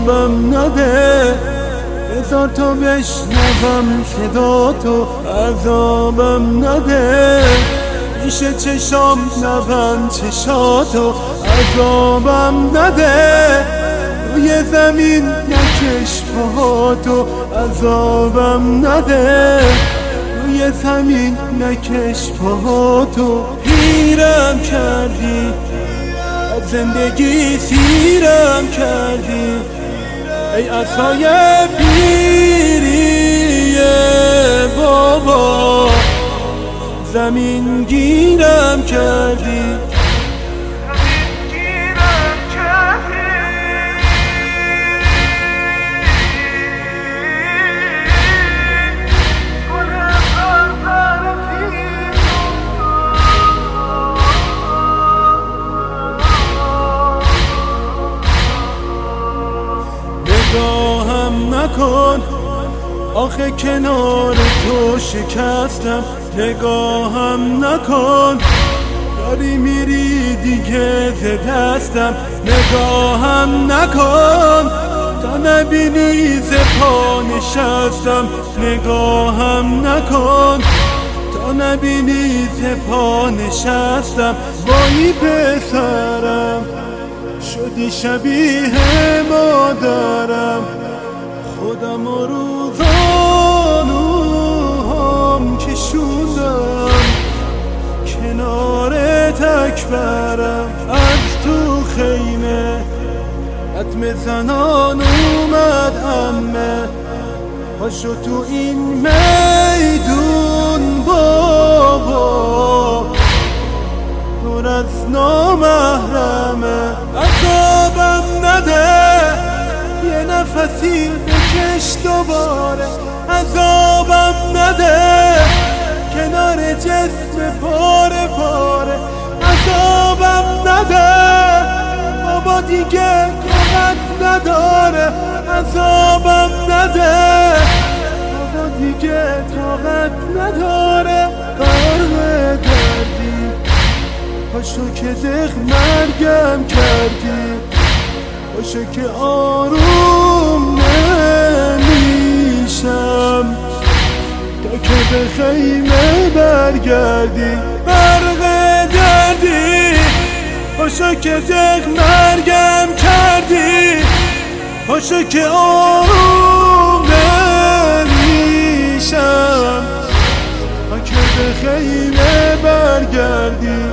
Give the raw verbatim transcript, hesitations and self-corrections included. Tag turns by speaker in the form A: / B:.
A: عذابم نده، بذار تا بشنوم صدا تو. عذابم نده، پیش چشام نبند چشاتو. عذابم نده، روی زمین نکش پاهاتو. عذابم نده، روی زمین نکش پاهاتو. پیرم کردی، از زندگی سیرم کردی، ای عصای پیری بابا. زمین گیرم کردی، نگاهم نکن آخه کنار تو شکستم. نگاهم نکن داری میری دیگه ز دستم. نگاهم نکن تا نبینی ز پا نشستم. نگاهم نکن تا نبینی ز پا نشستم. وای پسرم شدی شبیه مادرم، خودم رو زانوهام کشوندم، کنار تکبرم. از تو خیمه حتم زنان اومد عمه، پاشو تو این میدون بابا، دور از نامحرمه. عذابم نده، یه نفسی بکش دوباره. عذابم نده، کنار جسم پاره پاره. عذابم نده، بابا دیگه طاقت نداره. عذابم نده، بابا دیگه طاقت نداره. غرق کردی، پاشو که دق مرگم کردی، پاشو که آروم نمیشم تا که به خیمه برگردی. غرق دردی، پاشو که دق مرگم کردی، پاشو که آروم نمیشم تا که به خیمه برگردی.